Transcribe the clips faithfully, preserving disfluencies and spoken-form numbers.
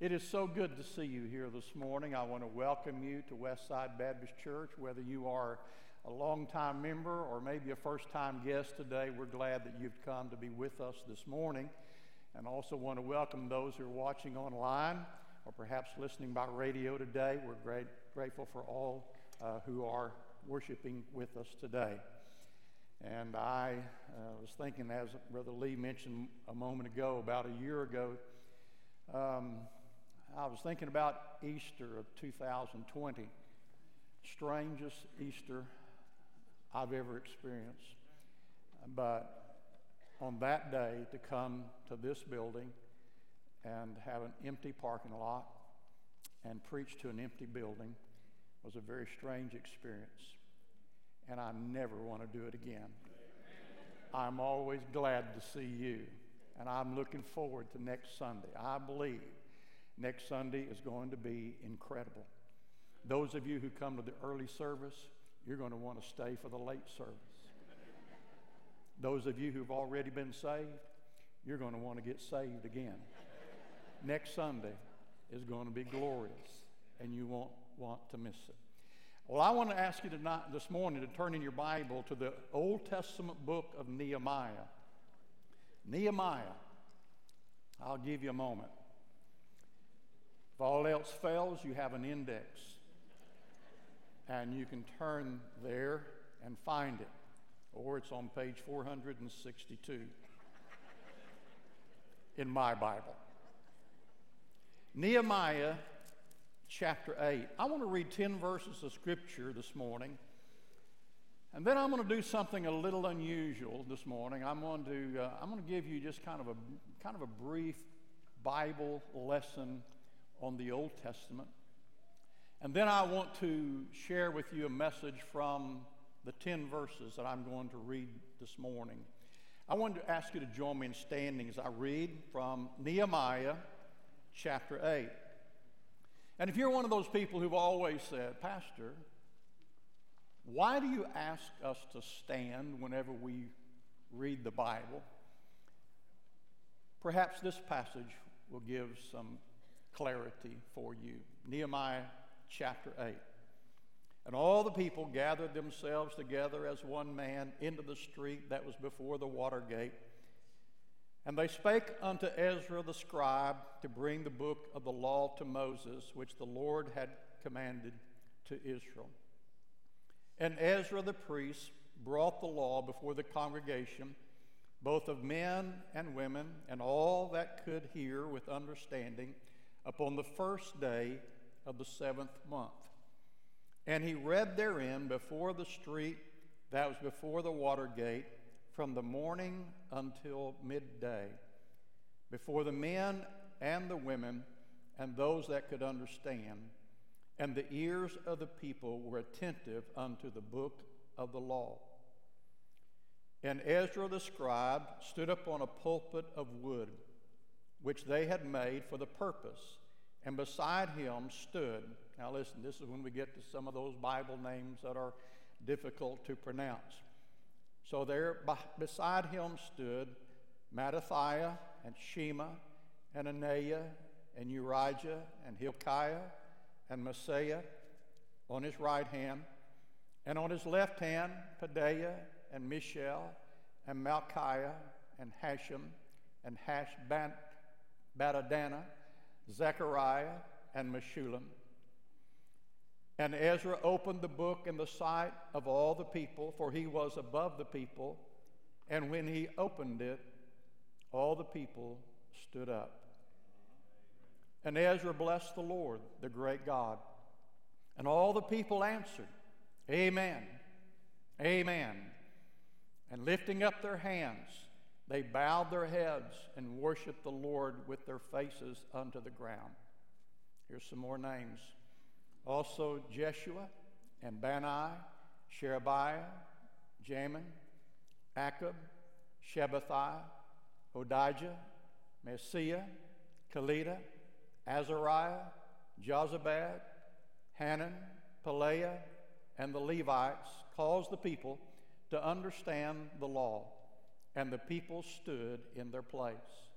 It is so good to see you here this morning. I want to welcome you to Westside Baptist Church. Whether you are a long-time member or maybe a first-time guest today, we're glad that you've come to be with us this morning. And also want to welcome those who are watching online or perhaps listening by radio today. We're great, grateful for all uh, who are worshiping with us today. And I uh, was thinking, as Brother Lee mentioned a moment ago, about a year ago, um, I was thinking about Easter of two thousand twenty, strangest Easter I've ever experienced. But on that day, to come to this building and have an empty parking lot and preach to an empty building was a very strange experience. And I never want to do it again. I'm always glad to see you. And I'm looking forward to next Sunday. I believe next Sunday is going to be incredible. Those of you who come to the early service, you're going to want to stay for the late service. Those of you who've already been saved, you're going to want to get saved again. Next Sunday is going to be glorious, and you won't want to miss it. Well, I want to ask you tonight, this morning, to turn in your Bible to the Old Testament book of Nehemiah. Nehemiah. I'll give you a moment. If all else fails, you have an index, and you can turn there and find it, or it's on page four hundred sixty-two in my Bible. Nehemiah chapter eight. I want to read ten verses of scripture this morning, and then I'm going to do something a little unusual this morning. I'm going to uh, I'm going to give you just kind of a kind of a brief Bible lesson on the Old Testament, and then I want to share with you a message from the ten verses that I'm going to read this morning. I want to ask you to join me in standing as I read from Nehemiah chapter eight. And if you're one of those people who've always said, Pastor, why do you ask us to stand whenever we read the Bible? Perhaps this passage will give some clarity for you. Nehemiah chapter eight. And all the people gathered themselves together as one man into the street that was before the water gate. And they spake unto Ezra the scribe to bring the book of the law to Moses, which the Lord had commanded to Israel. And Ezra the priest brought the law before the congregation, both of men and women, and all that could hear with understanding, upon the first day of the seventh month. And he read therein before the street that was before the water gate, from the morning until midday, before the men and the women and those that could understand, and the ears of the people were attentive unto the book of the law. And Ezra the scribe stood upon a pulpit of wood, which they had made for the purpose, and beside him stood, now listen, this is when we get to some of those Bible names that are difficult to pronounce. So there beside him stood Mattathiah and Shema and Ananiah and Urijah and Hilkiah and Maaseiah on his right hand, and on his left hand Pedaiah and Mishael and Malchiah and Hashem and Hashbaddanah, Zechariah and Meshullam. And Ezra opened the book in the sight of all the people, for he was above the people. And when he opened it, all the people stood up. And Ezra blessed the Lord, the great God. And all the people answered, Amen, Amen. And lifting up their hands, they bowed their heads and worshiped the Lord with their faces unto the ground. Here's some more names. Also Jeshua and Bani, Sherebiah, Jamin, Akab, Shabbathai, Hodijah, Messiah, Kelita, Azariah, Jozabad, Hanan, Pelaiah, and the Levites caused the people to understand the law, and the people stood in their place.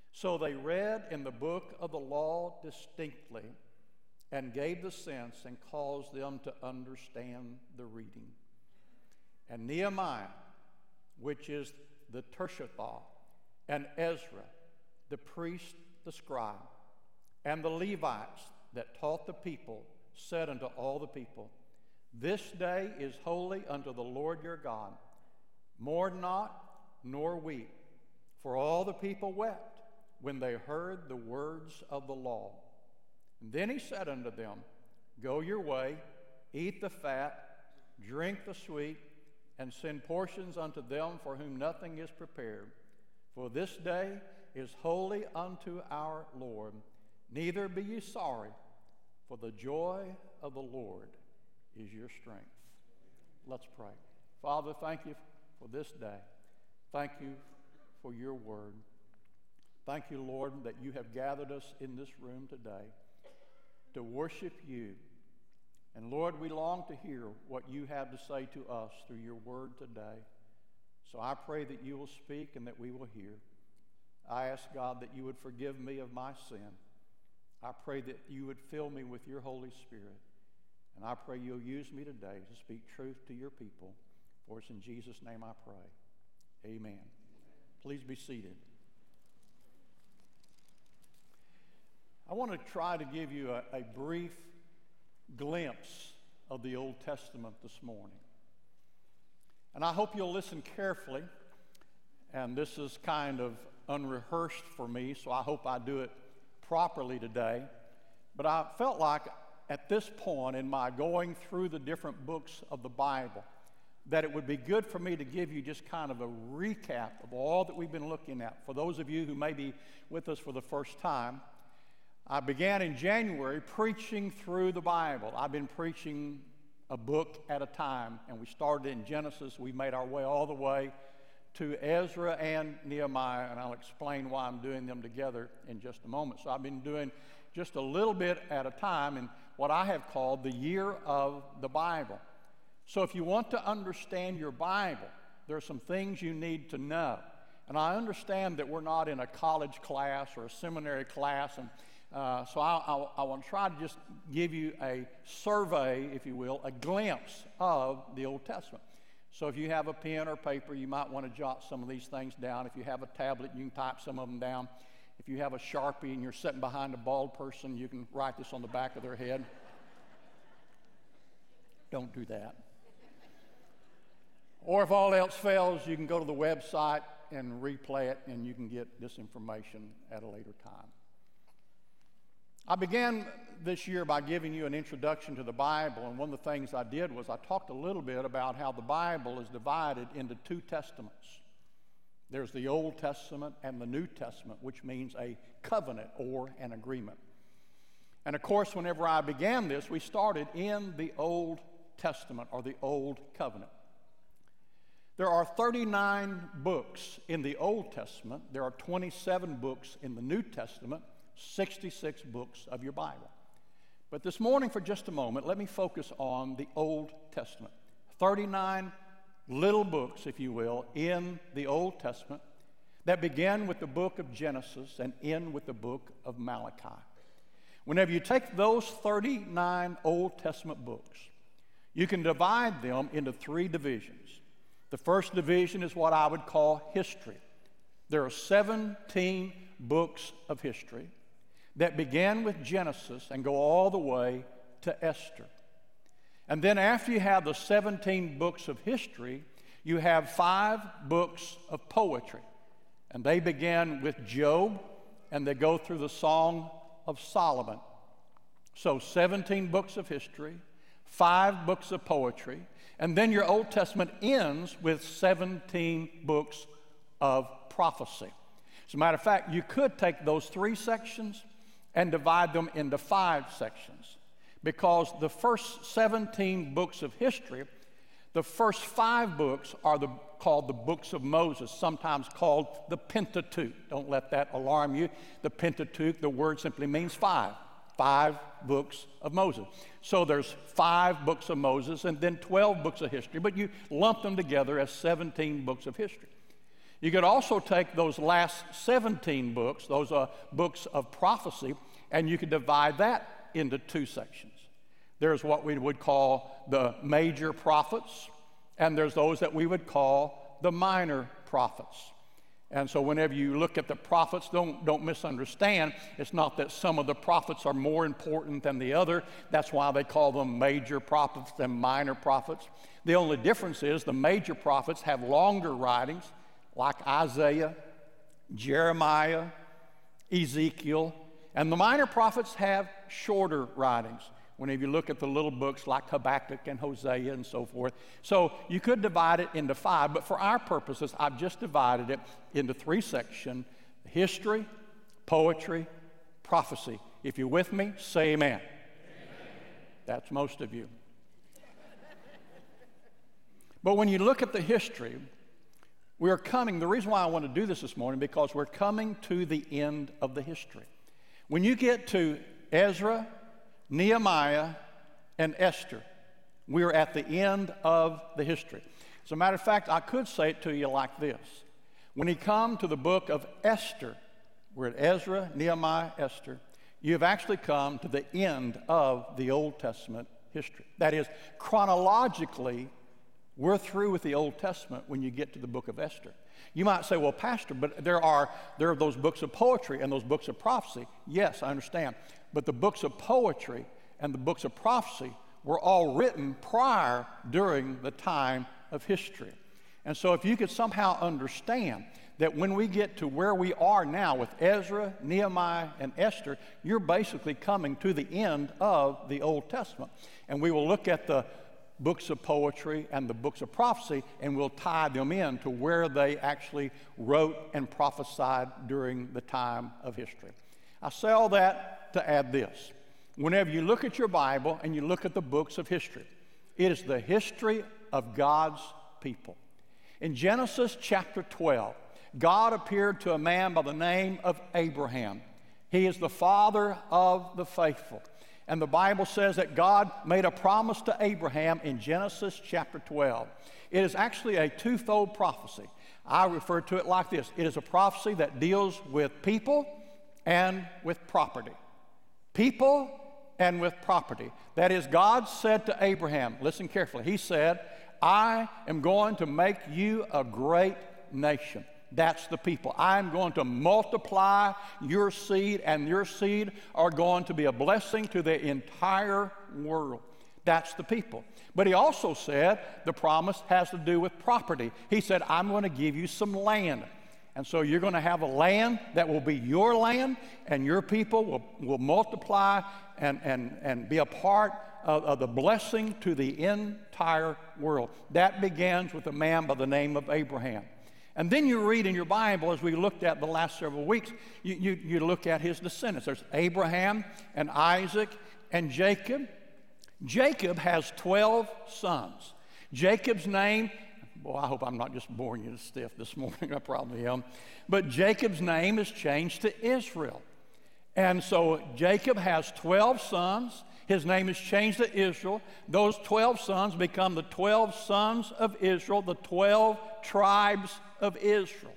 So they read in the book of the law distinctly and gave the sense and caused them to understand the reading. And Nehemiah, which is the Tershatha, and Ezra, the priest, the scribe, and the Levites that taught the people, said unto all the people, This day is holy unto the Lord your God. Mourn not, nor weep. For all the people wept when they heard the words of the law. And then he said unto them, Go your way, eat the fat, drink the sweet, and send portions unto them for whom nothing is prepared. For this day is holy unto our Lord. Neither be ye sorry, for the joy of the Lord is your strength. Let's pray. Father, thank you for this day. Thank you for your word. Thank you, Lord, that you have gathered us in this room today to worship you. And Lord, we long to hear what you have to say to us through your word today. So I pray that you will speak and that we will hear. I ask, God, that you would forgive me of my sin. I pray that you would fill me with your Holy Spirit. And I pray you'll use me today to speak truth to your people. For it's in Jesus' name I pray. Amen. Please be seated. I want to try to give you a, a brief glimpse of the Old Testament this morning. And I hope you'll listen carefully. And this is kind of unrehearsed for me, so I hope I do it properly today. But I felt like at this point in my going through the different books of the Bible that it would be good for me to give you just kind of a recap of all that we've been looking at. For those of you who may be with us for the first time, I began in January preaching through the Bible. I've been preaching a book at a time, and we started in Genesis. We made our way all the way to Ezra and Nehemiah, and I'll explain why I'm doing them together in just a moment. So I've been doing just a little bit at a time in what I have called the year of the Bible. So if you want to understand your Bible, there are some things you need to know. And I understand that we're not in a college class or a seminary class, and uh, so I, I, I want to try to just give you a survey, if you will, a glimpse of the Old Testament. So if you have a pen or paper, you might want to jot some of these things down. If you have a tablet, you can type some of them down. If you have a Sharpie and you're sitting behind a bald person, you can write this on the back of their head. Don't do that. Or if all else fails, you can go to the website and replay it, and you can get this information at a later time. I began this year by giving you an introduction to the Bible, and one of the things I did was I talked a little bit about how the Bible is divided into two testaments. There's the Old Testament and the New Testament, which means a covenant or an agreement. And of course, whenever I began this, we started in the Old Testament or the Old Covenant. There are thirty-nine books in the Old Testament. There are twenty-seven books in the New Testament, sixty-six books of your Bible. But this morning, for just a moment, let me focus on the Old Testament. thirty-nine little books, if you will, in the Old Testament that begin with the book of Genesis and end with the book of Malachi. Whenever you take those thirty-nine Old Testament books, you can divide them into three divisions. The first division is what I would call history. There are seventeen books of history that begin with Genesis and go all the way to Esther. And then after you have the seventeen books of history, you have five books of poetry. And they begin with Job, and they go through the Song of Solomon. So seventeen books of history, five books of poetry, and then your Old Testament ends with seventeen books of prophecy. As a matter of fact, you could take those three sections and divide them into five sections, because the first seventeen books of history, the first five books are the, called the books of Moses, sometimes called the Pentateuch. Don't let that alarm you. The Pentateuch, the word simply means five. Five books of Moses. So there's five books of Moses and then twelve books of history, but you lump them together as seventeen books of history. You could also take those last seventeen books, those are books of prophecy, and you could divide that into two sections. There's what we would call the major prophets, and there's those that we would call the minor prophets. And so whenever you look at the prophets, don't, don't misunderstand. It's not that some of the prophets are more important than the other. That's why they call them major prophets and minor prophets. The only difference is the major prophets have longer writings, like Isaiah, Jeremiah, Ezekiel, and the minor prophets have shorter writings. Whenever you look at the little books like Habakkuk and Hosea and so forth. So you could divide it into five, but for our purposes, I've just divided it into three sections: history, poetry, prophecy. If you're with me, say amen. Amen. That's most of you. But when you look at the history, we are coming, the reason why I want to do this this morning, because we're coming to the end of the history. When you get to Ezra, Nehemiah, and Esther, we're at the end of the history. As a matter of fact, I could say it to you like this. When you come to the book of Esther, we're at Ezra, Nehemiah, Esther, you have actually come to the end of the Old Testament history. That is, chronologically, we're through with the Old Testament when you get to the book of Esther. You might say, well, Pastor, but there are, there are those books of poetry and those books of prophecy. Yes, I understand. But the books of poetry and the books of prophecy were all written prior during the time of history. And so if you could somehow understand that when we get to where we are now with Ezra, Nehemiah, and Esther, you're basically coming to the end of the Old Testament. And we will look at the books of poetry and the books of prophecy, and we'll tie them in to where they actually wrote and prophesied during the time of history. I say all that to add this. Whenever you look at your Bible and you look at the books of history, it is the history of God's people. In Genesis chapter twelve, God appeared to a man by the name of Abraham. He is the father of the faithful. And the Bible says that God made a promise to Abraham in Genesis chapter twelve. It is actually a twofold prophecy. I refer to it like this. It is a prophecy that deals with people and with property. People and with property. That is, God said to Abraham, listen carefully, he said, I am going to make you a great nation. That's the people. I'm going to multiply your seed, and your seed are going to be a blessing to the entire world. That's the people. But he also said the promise has to do with property. He said, I'm going to give you some land. And so you're going to have a land that will be your land, and your people will, will multiply and, and, and be a part of, of the blessing to the entire world. That begins with a man by the name of Abraham. And then you read in your Bible, as we looked at the last several weeks, you, you, you look at his descendants. There's Abraham and Isaac and Jacob. Jacob has twelve sons. Jacob's name, boy, I hope I'm not just boring you to stiff this morning. I probably am. But Jacob's name is changed to Israel. And so Jacob has twelve sons. His name is changed to Israel. Those twelve sons become the twelve sons of Israel, the twelve tribes of Israel.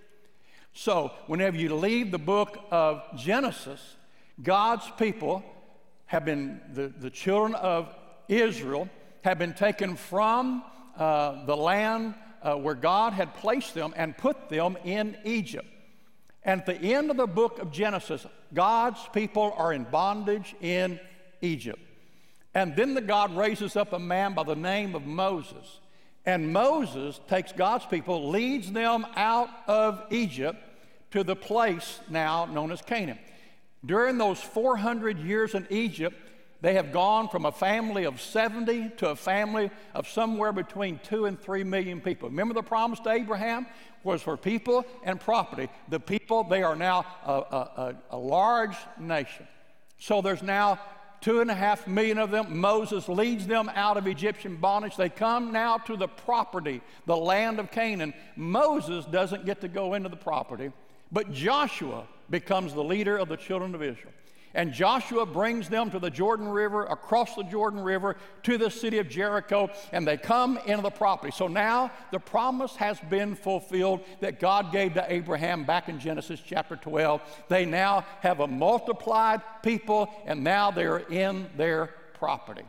So whenever you leave the book of Genesis, God's people have been, the, the children of Israel have been taken from uh, the land uh, where God had placed them and put them in Egypt. And at the end of the book of Genesis, God's people are in bondage in Egypt. And then the God raises up a man by the name of Moses. And Moses takes God's people, leads them out of Egypt to the place now known as Canaan. During those four hundred years in Egypt, they have gone from a family of seventy to a family of somewhere between two and three million people. Remember, the promise to Abraham was for people and property. The people, they are now a, a, a large nation. So there's now two and a half million of them. Moses leads them out of Egyptian bondage. They come now to the property, the land of Canaan. Moses doesn't get to go into the property, but Joshua becomes the leader of the children of Israel. And Joshua brings them to the Jordan River, across the Jordan River, to the city of Jericho, and they come into the property. So now the promise has been fulfilled that God gave to Abraham back in Genesis chapter twelve. They now have a multiplied people, and now they're in their property.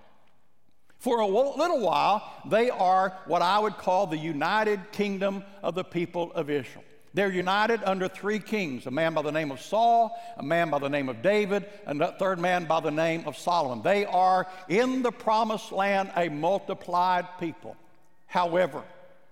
For a little while, they are what I would call the united kingdom of the people of Israel. They're united under three kings, a man by the name of Saul, a man by the name of David, and a third man by the name of Solomon. They are in the promised land a multiplied people. However,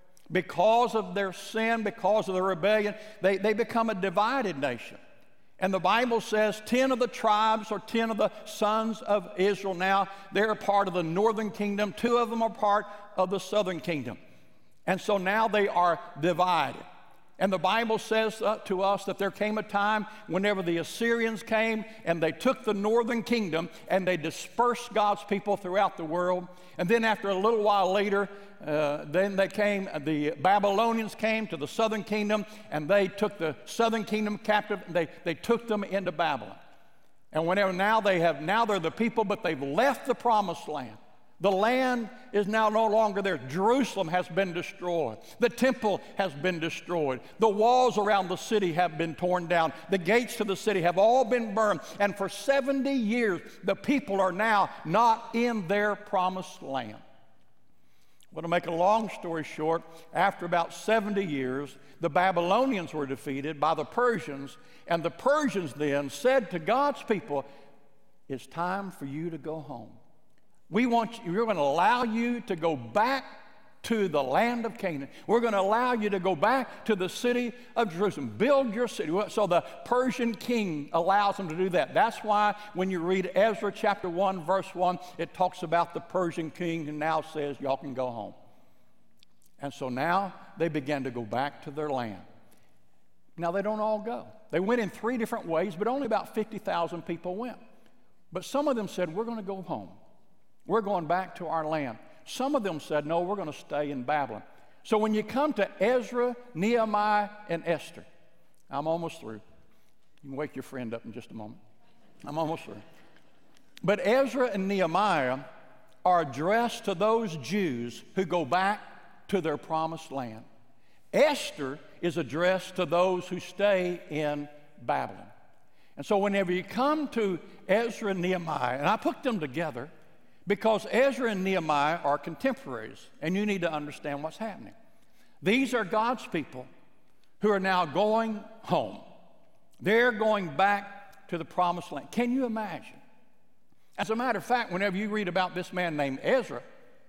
because of their sin, because of their rebellion, they, they become a divided nation. And the Bible says ten of the tribes or ten of the sons of Israel now, they're a part of the northern kingdom. Two of them are part of the southern kingdom. And so now they are divided. And the Bible says uh, to us that there came a time whenever the Assyrians came and they took the northern kingdom and they dispersed God's people throughout the world. And then after a little while later, uh, then they came, the Babylonians came to the southern kingdom and they took the southern kingdom captive and they, they took them into Babylon. And whenever now they have, now they're the people, but they've left the promised land. The land is now no longer there. Jerusalem has been destroyed. The temple has been destroyed. The walls around the city have been torn down. The gates to the city have all been burned. And for seventy years, the people are now not in their promised land. Well, to make a long story short, after about seventy years, the Babylonians were defeated by the Persians. And the Persians then said to God's people, "It's time for you to go home. We want you, we're going to allow you to go back to the land of Canaan. We're going to allow you to go back to the city of Jerusalem. Build your city." So the Persian king allows them to do that. That's why when you read Ezra chapter one, verse one, it talks about the Persian king who now says, y'all can go home. And so now they began to go back to their land. Now they don't all go. They went in three different ways, but only about fifty thousand people went. But some of them said, we're going to go home. We're going back to our land. Some of them said, no, we're going to stay in Babylon. So when you come to Ezra, Nehemiah, and Esther, I'm almost through. You can wake your friend up in just a moment. I'm almost through. But Ezra and Nehemiah are addressed to those Jews who go back to their promised land. Esther is addressed to those who stay in Babylon. And so whenever you come to Ezra and Nehemiah, and I put them together, because Ezra and Nehemiah are contemporaries, and you need to understand what's happening. These are God's people who are now going home. They're going back to the promised land. Can you imagine? As a matter of fact, whenever you read about this man named Ezra,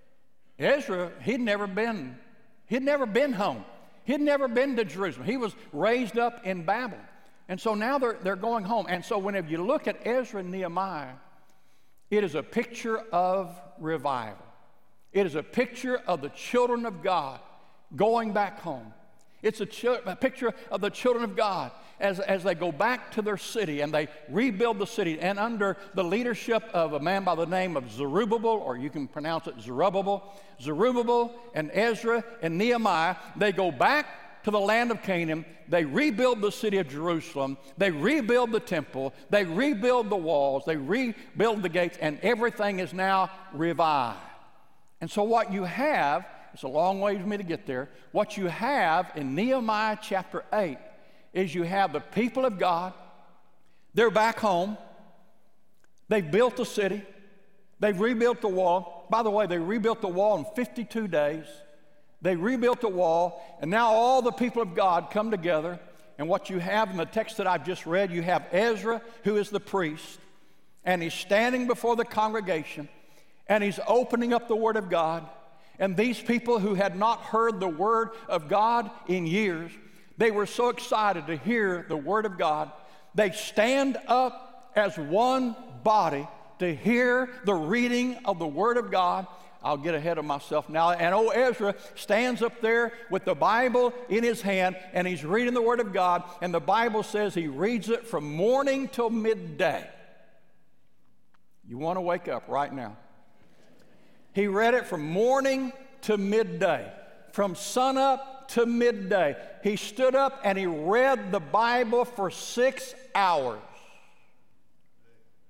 Ezra, he'd never been, he'd never been home. He'd never been to Jerusalem. He was raised up in Babylon. And so now they're, they're going home. And so whenever you look at Ezra and Nehemiah, it is a picture of revival. It is a picture of the children of God going back home. It's a, ch- a picture of the children of God as, as they go back to their city and they rebuild the city. And under the leadership of a man by the name of Zerubbabel, or you can pronounce it Zerubbabel, Zerubbabel and Ezra and Nehemiah, they go back to the land of Canaan. They rebuild the city of Jerusalem. They rebuild the temple. They rebuild the walls. They rebuild the gates, and everything is now revived. And so what you have, it's a long way for me to get there, what you have in Nehemiah chapter eight is you have the people of God. They're back home. They've built the city. They've rebuilt the wall. By the way, they rebuilt the wall in fifty-two days. They rebuilt the wall, and now all the people of God come together. And what you have in the text that I've just read, you have Ezra, who is the priest, and he's standing before the congregation, and he's opening up the Word of God. And these people who had not heard the Word of God in years, they were so excited to hear the Word of God. They stand up as one body to hear the reading of the Word of God. I'll get ahead of myself now. And old Ezra stands up there with the Bible in his hand, and he's reading the Word of God, and the Bible says he reads it from morning till midday. You want to wake up right now. He read it from morning to midday, from sunup to midday. He stood up and he read the Bible for six hours.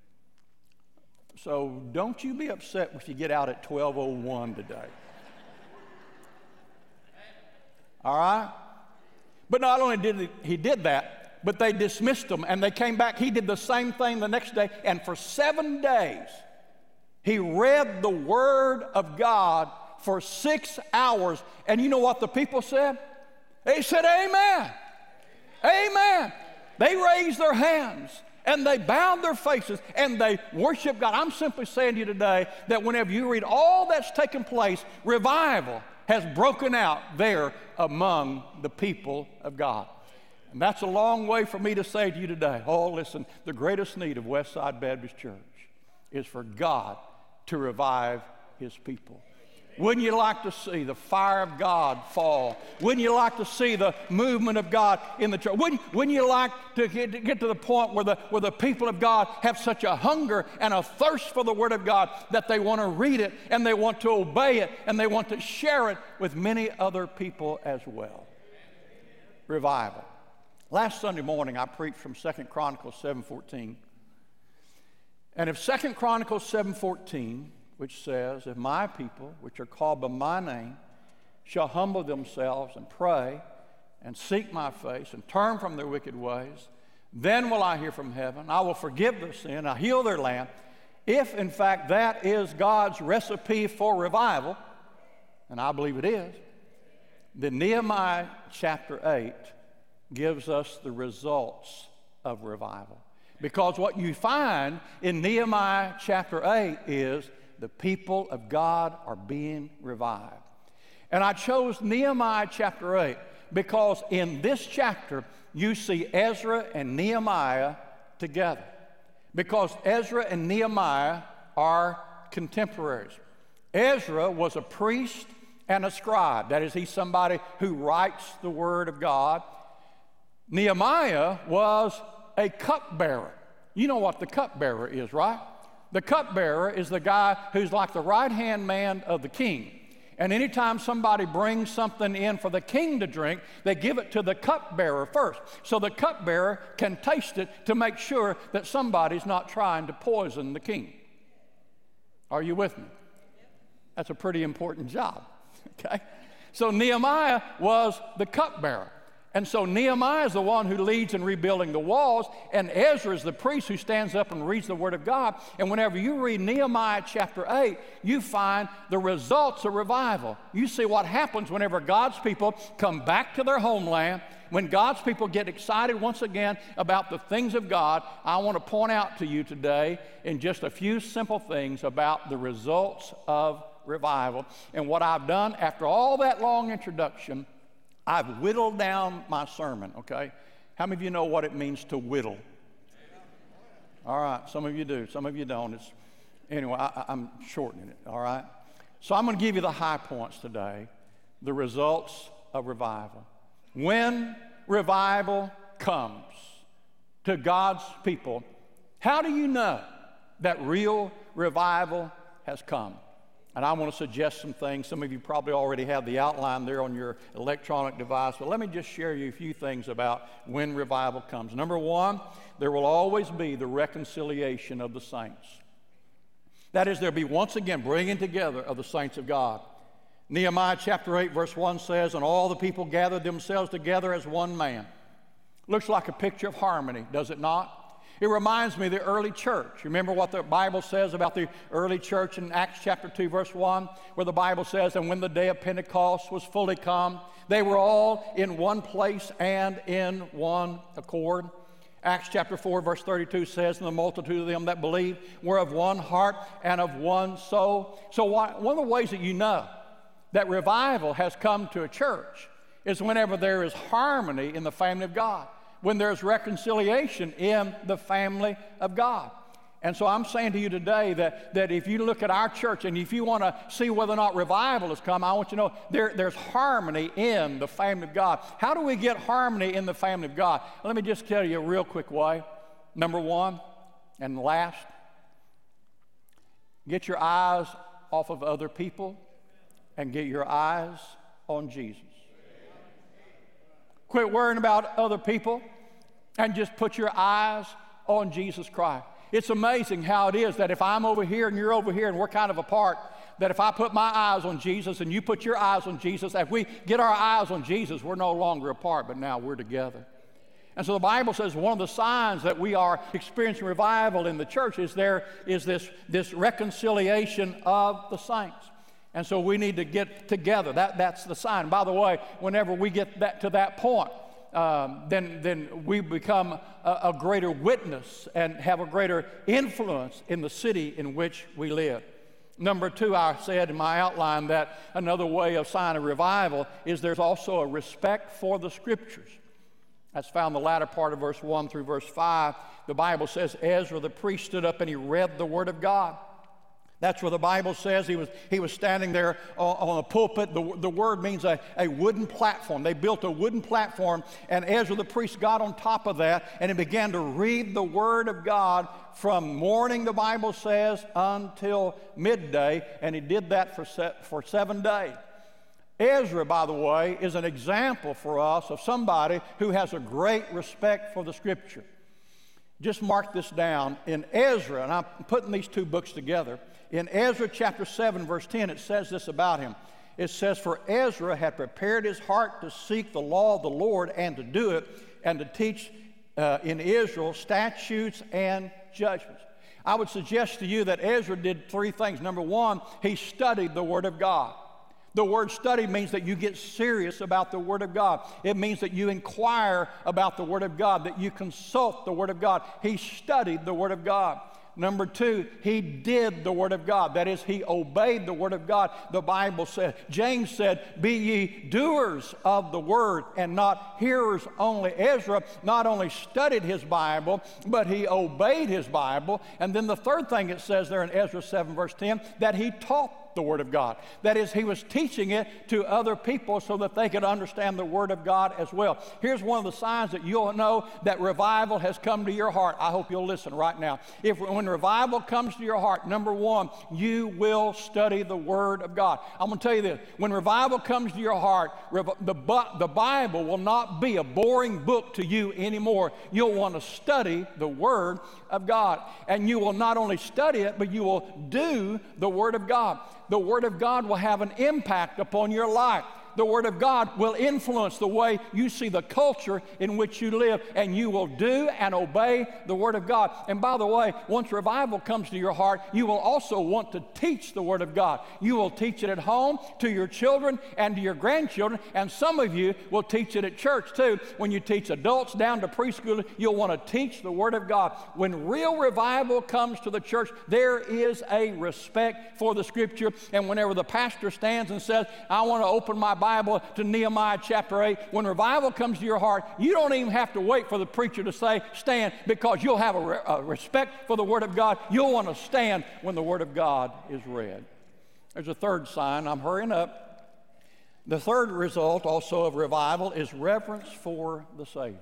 So don't you be upset if you get out at twelve oh one today. All right? But not only did he, he did that, but they dismissed him and they came back. He did the same thing the next day. And for seven days, he read the Word of God for six hours. And you know what the people said? They said, amen. Amen. They raised their hands and they bowed their faces and they worshiped God. I'm simply saying to you today that whenever you read all that's taken place, revival has broken out there among the people of God. And that's a long way for me to say to you today, oh, listen, the greatest need of Westside Baptist Church is for God to revive His people. Wouldn't you like to see the fire of God fall? Wouldn't you like to see the movement of God in the church? Wouldn't, wouldn't you like to get, to get to the point where the, where the people of God have such a hunger and a thirst for the Word of God that they want to read it and they want to obey it and they want to share it with many other people as well? Revival. Last Sunday morning I preached from Second Chronicles seven fourteen. And if Second Chronicles seven fourteen, which says, if my people, which are called by my name, shall humble themselves and pray and seek my face and turn from their wicked ways, then will I hear from heaven. I will forgive their sin. I'll heal their land. If, in fact, that is God's recipe for revival, and I believe it is, then Nehemiah chapter eight gives us the results of revival. Because what you find in Nehemiah chapter eight is the people of God are being revived. And I chose Nehemiah chapter eight because in this chapter you see Ezra and Nehemiah together. Because Ezra and Nehemiah are contemporaries. Ezra was a priest and a scribe. That is, he's somebody who writes the Word of God. Nehemiah was a cupbearer. You know what the cupbearer is, right? The cupbearer is the guy who's like the right-hand man of the king. And anytime somebody brings something in for the king to drink, they give it to the cupbearer first. So the cupbearer can taste it to make sure that somebody's not trying to poison the king. Are you with me? That's a pretty important job, okay? So Nehemiah was the cupbearer. And so Nehemiah is the one who leads in rebuilding the walls, and Ezra is the priest who stands up and reads the Word of God. And whenever you read Nehemiah chapter eight, you find the results of revival. You see what happens whenever God's people come back to their homeland. When God's people get excited once again about the things of God, I want to point out to you today in just a few simple things about the results of revival. And what I've done after all that long introduction, I've whittled down my sermon, okay? How many of you know what it means to whittle? All right, some of you do, some of you don't. It's, anyway, I, I'm shortening it, all right? So I'm going to give you the high points today, the results of revival. When revival comes to God's people, how do you know that real revival has come? And I want to suggest some things. Some of you probably already have the outline there on your electronic device, but let me just share you a few things about when revival comes. Number one, there will always be the reconciliation of the saints. That is, there'll be once again bringing together of the saints of God. Nehemiah chapter eight verse one says, and all the people gathered themselves together as one man. Looks like a picture of harmony, does it not? It reminds me of the early church. Remember what the Bible says about the early church in Acts chapter two, verse one, where the Bible says, and when the day of Pentecost was fully come, they were all in one place and in one accord. Acts chapter four, verse thirty-two says, and the multitude of them that believed were of one heart and of one soul. So one of the ways that you know that revival has come to a church is whenever there is harmony in the family of God. When there's reconciliation in the family of God. And so I'm saying to you today that, that if you look at our church and if you want to see whether or not revival has come, I want you to know there, there's harmony in the family of God. How do we get harmony in the family of God? Let me just tell you a real quick way. Number one and last, get your eyes off of other people and get your eyes on Jesus. Quit worrying about other people and just put your eyes on Jesus Christ. It's amazing how it is that if I'm over here and you're over here and we're kind of apart, that if I put my eyes on Jesus and you put your eyes on Jesus, if we get our eyes on Jesus, we're no longer apart, but now we're together. And so the Bible says one of the signs that we are experiencing revival in the church is there is this, this reconciliation of the saints. And so we need to get together. That, that's the sign. By the way, whenever we get that to that point, um, then, then we become a, a greater witness and have a greater influence in the city in which we live. Number two, I said in my outline that another way of sign of revival is there's also a respect for the Scriptures. That's found in the latter part of verse one through verse five. The Bible says Ezra the priest stood up and he read the Word of God. That's where the Bible says he was, he was standing there on, on a pulpit. The, the word means a, a wooden platform. They built a wooden platform, and Ezra the priest got on top of that, and he began to read the Word of God from morning, the Bible says, until midday, and he did that for, se- for seven days. Ezra, by the way, is an example for us of somebody who has a great respect for the Scripture. Just mark this down. In Ezra, and I'm putting these two books together, in Ezra chapter seven, verse ten, it says this about him. It says, "For Ezra had prepared his heart to seek the law of the Lord and to do it, and to teach uh, in Israel statutes and judgments." I would suggest to you that Ezra did three things. Number one, he studied the Word of God. The word study means that you get serious about the Word of God. It means that you inquire about the Word of God, that you consult the Word of God. He studied the Word of God. Number two, he did the Word of God. That is, he obeyed the Word of God. The Bible said, James said, "Be ye doers of the Word and not hearers only." Ezra not only studied his Bible, but he obeyed his Bible. And then the third thing it says there in Ezra seven, verse ten, that he taught the Word of God. That is, he was teaching it to other people so that they could understand the Word of God as well. Here's one of the signs that you'll know that revival has come to your heart. I hope you'll listen right now. If when revival comes to your heart, number one, you will study the Word of God. I'm going to tell you this. When revival comes to your heart, the, the Bible will not be a boring book to you anymore. You'll want to study the Word of God. And you will not only study it, but you will do the Word of God. The Word of God will have an impact upon your life. The Word of God will influence the way you see the culture in which you live, and you will do and obey the Word of God. And by the way, once revival comes to your heart, you will also want to teach the Word of God. You will teach it at home to your children and to your grandchildren, and some of you will teach it at church too. When you teach adults down to preschool, you'll want to teach the Word of God. When real revival comes to the church, there is a respect for the Scripture, and whenever the pastor stands and says, "I want to open my Bible to Nehemiah chapter eight, when revival comes to your heart, you don't even have to wait for the preacher to say, "Stand," because you'll have a, re- a respect for the Word of God. You'll want to stand when the Word of God is read. There's a third sign. I'm hurrying up. The third result also of revival is reverence for the Savior.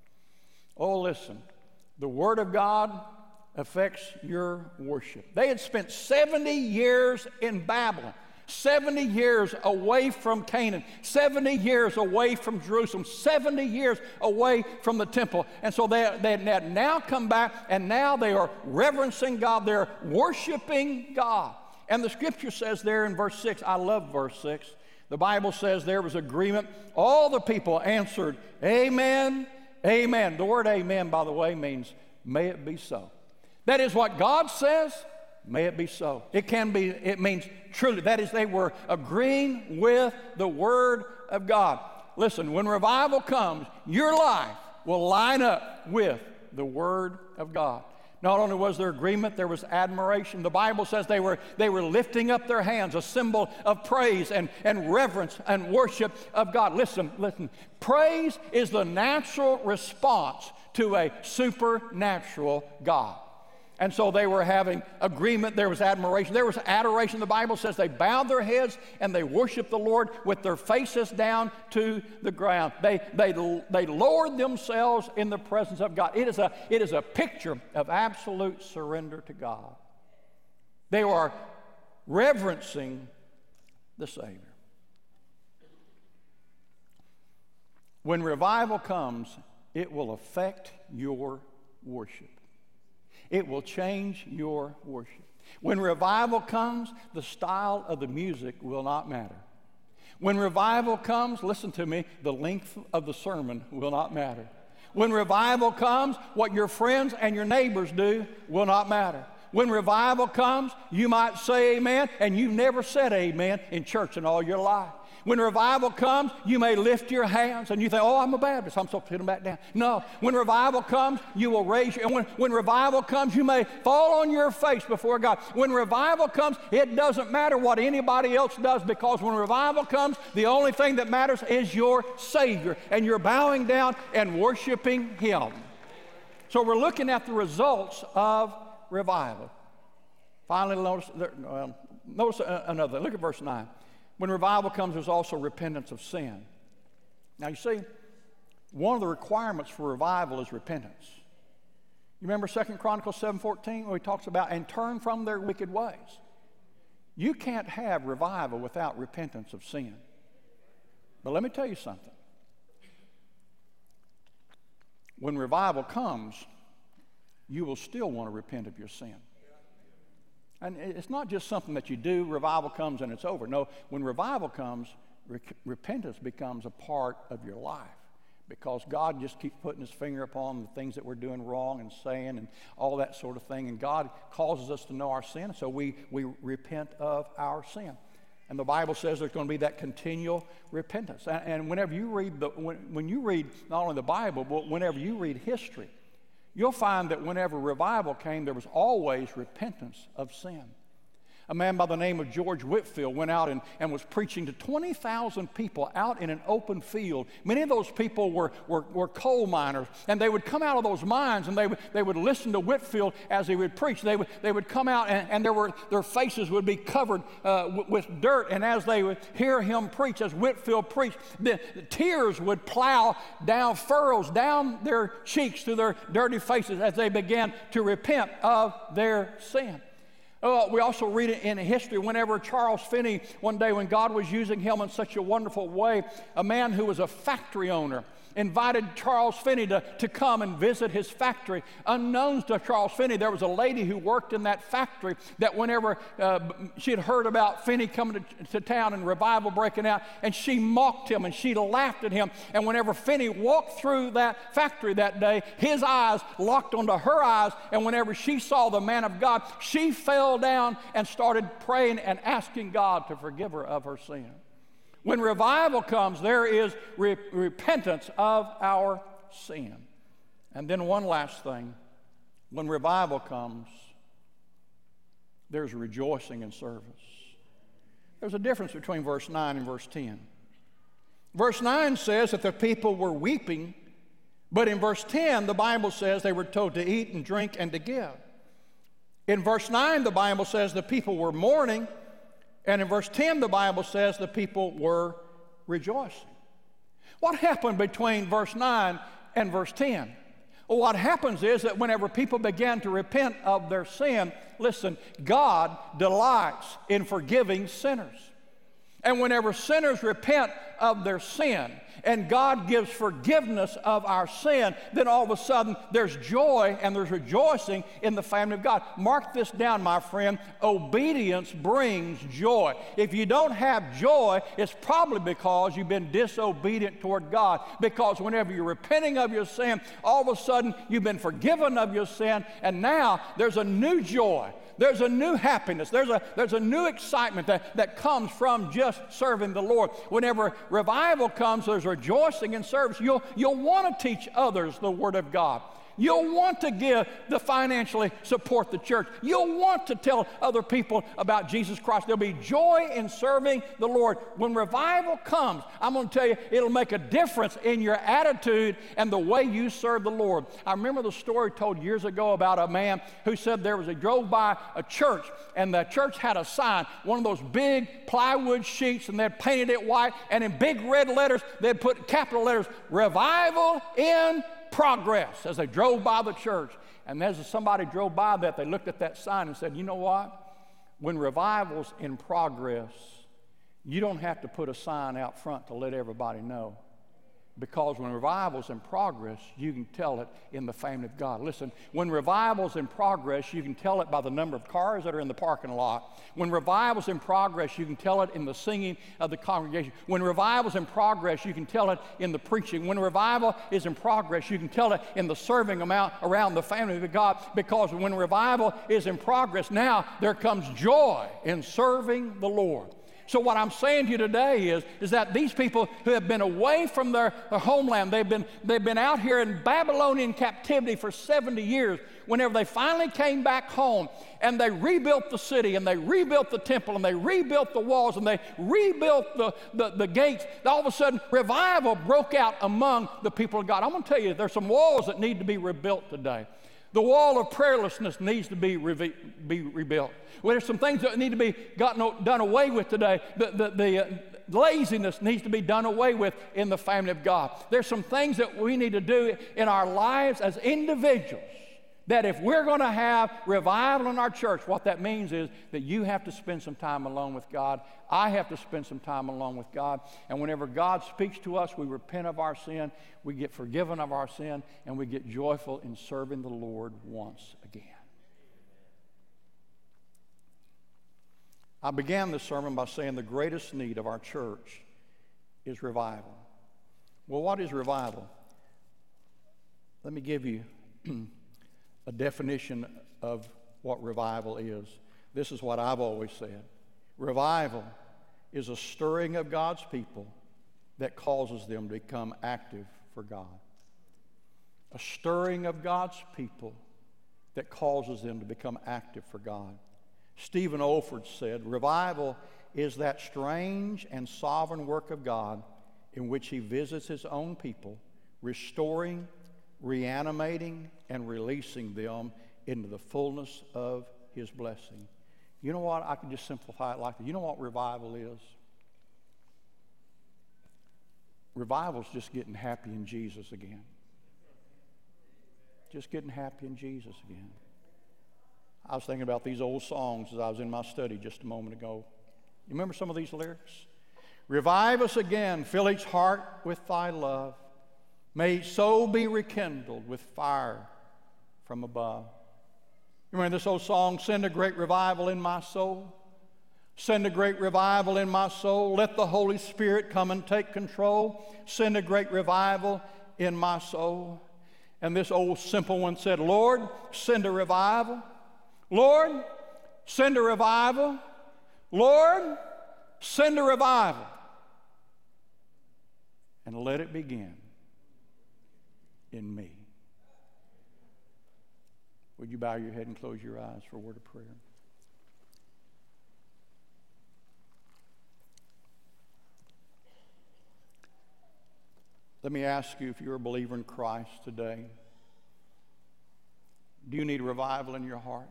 Oh, listen, the Word of God affects your worship. They had spent seventy years in Babylon. seventy years away from Canaan, seventy years away from Jerusalem, seventy years away from the temple. And so they, they had now come back, and now they are reverencing God. They're worshiping God. And the Scripture says there in verse six, I love verse six, the Bible says there was agreement. All the people answered, "Amen, amen." The word amen, by the way, means may it be so. That is what God says. May it be so. It can be, it means truly. That is, they were agreeing with the Word of God. Listen, when revival comes, your life will line up with the Word of God. Not only was there agreement, there was admiration. The Bible says they were, they were lifting up their hands, a symbol of praise and, and reverence and worship of God. Listen, listen. Praise is the natural response to a supernatural God. And so they were having agreement. There was admiration. There was adoration. The Bible says they bowed their heads and they worshiped the Lord with their faces down to the ground. They, they, they lowered themselves in the presence of God. It is a, it is a picture of absolute surrender to God. They are reverencing the Savior. When revival comes, it will affect your worship. It will change your worship. When revival comes, the style of the music will not matter. When revival comes, listen to me, the length of the sermon will not matter. When revival comes, what your friends and your neighbors do will not matter. When revival comes, you might say amen, and you've never said amen in church in all your life. When revival comes, you may lift your hands and you think, oh, I'm a Baptist, I'm supposed to put them back down. No, when revival comes, you will raise your, and when, when revival comes, you may fall on your face before God. When revival comes, it doesn't matter what anybody else does, because when revival comes, the only thing that matters is your Savior, and you're bowing down and worshiping Him. So we're looking at the results of revival. Finally, notice, well, notice another. Look at verse nine. When revival comes, there's also repentance of sin. Now, you see, one of the requirements for revival is repentance. You remember Second Chronicles seven fourteen, where he talks about, and turn from their wicked ways. You can't have revival without repentance of sin. But let me tell you something. When revival comes, you will still want to repent of your sin. And it's not just something that you do, revival comes and it's over. No, when revival comes, re- repentance becomes a part of your life, because God just keeps putting His finger upon the things that we're doing wrong and saying and all that sort of thing. And God causes us to know our sin, so we, we repent of our sin. And the Bible says there's going to be that continual repentance. And, and whenever you read, the, when, when you read not only the Bible, but whenever you read history, you'll find that whenever revival came, there was always repentance of sin. A man by the name of George Whitefield went out and, and was preaching to twenty thousand people out in an open field. Many of those people were, were, were coal miners, and they would come out of those mines, and they would, they would listen to Whitefield as he would preach. They would, they would come out, and, and there were, their faces would be covered uh, w- with dirt, and as they would hear him preach, as Whitefield preached, the, the tears would plow down furrows down their cheeks to their dirty faces as they began to repent of their sin. Uh, we also read it in history whenever Charles Finney, one day when God was using him in such a wonderful way, a man who was a factory owner invited Charles Finney to, to come and visit his factory. Unknown to Charles Finney, there was a lady who worked in that factory that whenever uh, she had heard about Finney coming to, to town and revival breaking out, and she mocked him and she laughed at him. And whenever Finney walked through that factory that day, his eyes locked onto her eyes, and whenever she saw the man of God, she fell down and started praying and asking God to forgive her of her sin. When revival comes, there is re- repentance of our sin. And then one last thing. When revival comes, there's rejoicing in service. There's a difference between verse nine and verse ten. Verse nine says that the people were weeping, but in verse ten, the Bible says they were told to eat and drink and to give. In verse nine, the Bible says the people were mourning, and in verse ten, the Bible says the people were rejoicing. What happened between verse nine and verse ten? Well, what happens is that whenever people began to repent of their sin, listen, God delights in forgiving sinners. And whenever sinners repent of their sin, and God gives forgiveness of our sin, then all of a sudden there's joy and there's rejoicing in the family of God. Mark this down, my friend. Obedience brings joy. If you don't have joy, it's probably because you've been disobedient toward God. Because whenever you're repenting of your sin, all of a sudden you've been forgiven of your sin, and now there's a new joy. There's a new happiness. There's a, there's a new excitement that, that comes from just serving the Lord. Whenever revival comes, there's rejoicing in service. You'll, you'll want to teach others the Word of God. You'll want to give to financially support the church. You'll want to tell other people about Jesus Christ. There'll be joy in serving the Lord. When revival comes, I'm going to tell you, it'll make a difference in your attitude and the way you serve the Lord. I remember the story told years ago about a man who said there was a drove by a church, and the church had a sign, one of those big plywood sheets, and they'd painted it white, and in big red letters, they'd put capital letters, Revival in Progress, as they drove by the church. And as somebody drove by that, they looked at that sign and said, you know what? When revival's in progress, you don't have to put a sign out front to let everybody know. Because when revival's in progress, you can tell it in the family of God. Listen, when revival's in progress, you can tell it by the number of cars that are in the parking lot. When revival's in progress, you can tell it in the singing of the congregation. When revival's in progress, you can tell it in the preaching. When revival is in progress, you can tell it in the serving amount around the family of God. Because when revival is in progress, now there comes joy in serving the Lord. So what I'm saying to you today is, is that these people who have been away from their, their homeland, they've been, they've been out here in Babylonian captivity for seventy years. Whenever they finally came back home and they rebuilt the city and they rebuilt the temple and they rebuilt the walls and they rebuilt the, the, the gates, all of a sudden revival broke out among the people of God. I'm going to tell you, there's some walls that need to be rebuilt today. The wall of prayerlessness needs to be, re- be rebuilt. Well, there's some things that need to be gotten, done away with today. The, the, the uh, laziness needs to be done away with in the family of God. There's some things that we need to do in our lives as individuals, that if we're going to have revival in our church, what that means is that you have to spend some time alone with God. I have to spend some time alone with God. And whenever God speaks to us, we repent of our sin, we get forgiven of our sin, and we get joyful in serving the Lord once again. I began this sermon by saying the greatest need of our church is revival. Well, what is revival? Let me give you a definition of what revival is. This is what I've always said. Revival is a stirring of God's people that causes them to become active for God. A stirring of God's people that causes them to become active for God. Stephen Olford said, revival is that strange and sovereign work of God in which he visits his own people, restoring, reanimating, and releasing them into the fullness of his blessing. You know what? I can just simplify it like that. You know what revival is? Revival is just getting happy in Jesus again. Just getting happy in Jesus again. I was thinking about these old songs as I was in my study just a moment ago. You remember some of these lyrics? Revive us again, fill each heart with thy love. May each soul be rekindled with fire from above. You remember this old song, send a great revival in my soul? Send a great revival in my soul. Let the Holy Spirit come and take control. Send a great revival in my soul. And this old simple one said, Lord, send a revival. Lord, send a revival. Lord, send a revival. And let it begin in me. Would you bow your head and close your eyes for a word of prayer? Let me ask you, if you're a believer in Christ today, do you need revival in your heart?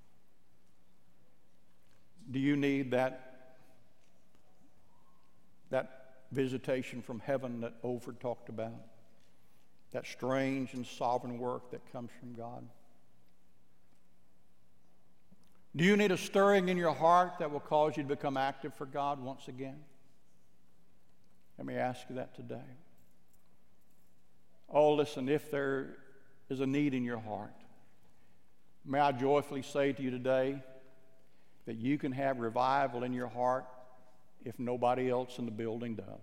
Do you need that, that visitation from heaven that Olford talked about? That strange and sovereign work that comes from God? Do you need a stirring in your heart that will cause you to become active for God once again? Let me ask you that today. Oh, listen, if there is a need in your heart, may I joyfully say to you today that you can have revival in your heart if nobody else in the building does.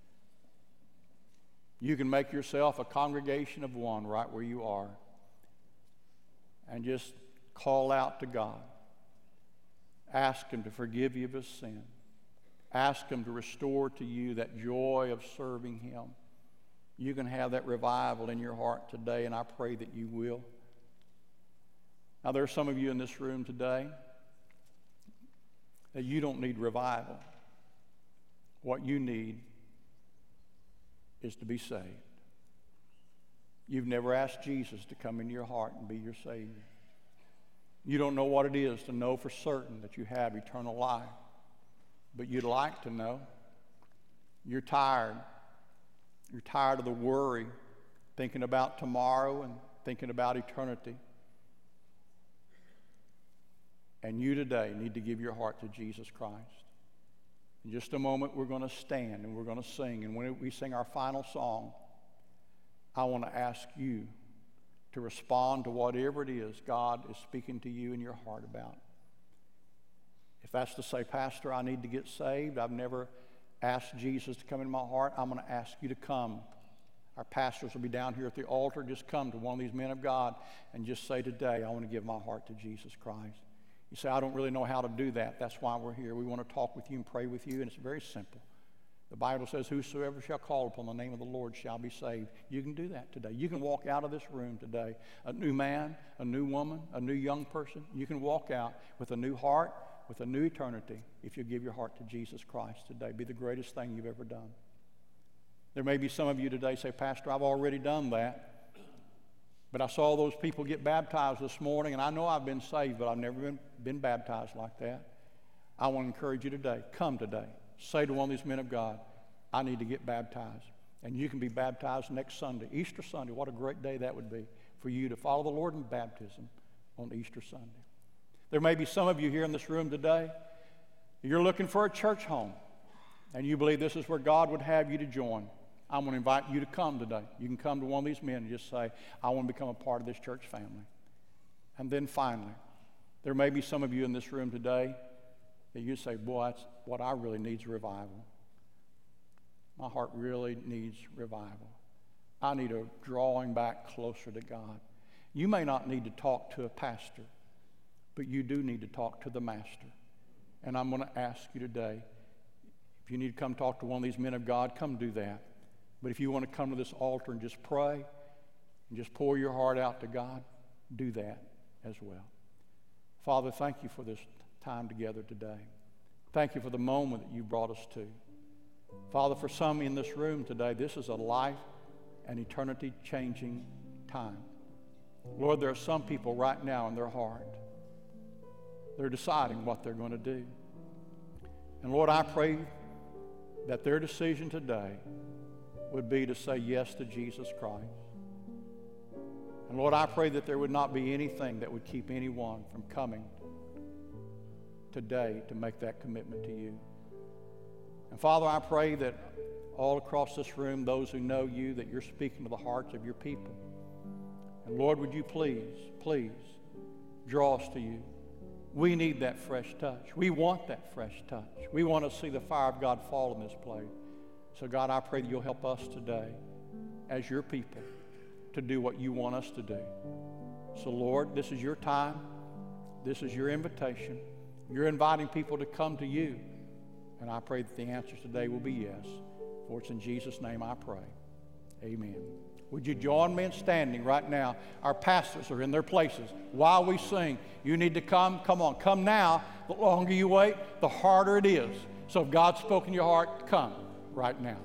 You can make yourself a congregation of one right where you are and just call out to God. Ask Him to forgive you of His sin. Ask Him to restore to you that joy of serving Him. You can have that revival in your heart today, and I pray that you will. Now, there are some of you in this room today that you don't need revival. What you need is to be saved. You've never asked Jesus to come into your heart and be your Savior. You don't know what it is to know for certain that you have eternal life, but you'd like to know. You're tired. You're tired of the worry, thinking about tomorrow and thinking about eternity. And you today need to give your heart to Jesus Christ. In just a moment, we're going to stand and we're going to sing. And when we sing our final song, I want to ask you to respond to whatever it is God is speaking to you in your heart about. If that's to say, Pastor, I need to get saved, I've never asked Jesus to come into my heart, I'm going to ask you to come. Our pastors will be down here at the altar. Just come to one of these men of God and just say, today, I want to give my heart to Jesus Christ. You say, I don't really know how to do that. That's why we're here. We want to talk with you and pray with you, and it's very simple. The Bible says, whosoever shall call upon the name of the Lord shall be saved. You can do that today. You can walk out of this room today, a new man, a new woman, a new young person. You can walk out with a new heart, with a new eternity, if you give your heart to Jesus Christ today. It'd be the greatest thing you've ever done. There may be some of you today say, Pastor, I've already done that. But I saw those people get baptized this morning, and I know I've been saved, but I've never been, been baptized like that. I want to encourage you today. Come today. Say to one of these men of God, I need to get baptized. And you can be baptized next Sunday, Easter Sunday. What a great day that would be for you to follow the Lord in baptism on Easter Sunday. There may be some of you here in this room today. You're looking for a church home, and you believe this is where God would have you to join. I'm going to invite you to come today. You can come to one of these men and just say, I want to become a part of this church family. And then finally, there may be some of you in this room today that you say, boy, that's what I really need is revival. My heart really needs revival. I need a drawing back closer to God. You may not need to talk to a pastor, but you do need to talk to the Master. And I'm going to ask you today, if you need to come talk to one of these men of God, come do that. But if you want to come to this altar and just pray and just pour your heart out to God, do that as well. Father, thank you for this time together today. Thank you for the moment that you brought us to. Father, for some in this room today, this is a life and eternity changing time. Lord, there are some people right now in their heart. They're deciding what they're going to do. And Lord, I pray that their decision today would be to say yes to Jesus Christ. And Lord, I pray that there would not be anything that would keep anyone from coming today to make that commitment to you. And Father, I pray that all across this room, those who know you, that you're speaking to the hearts of your people. And Lord, would you please, please draw us to you. We need that fresh touch. We want that fresh touch. We want to see the fire of God fall in this place. So God, I pray that you'll help us today as your people to do what you want us to do. So Lord, this is your time. This is your invitation. You're inviting people to come to you. And I pray that the answers today will be yes. For it's in Jesus' name I pray. Amen. Would you join me in standing right now? Our pastors are in their places. While we sing, you need to come. Come on, come now. The longer you wait, the harder it is. So if God's spoken to your heart, come right now.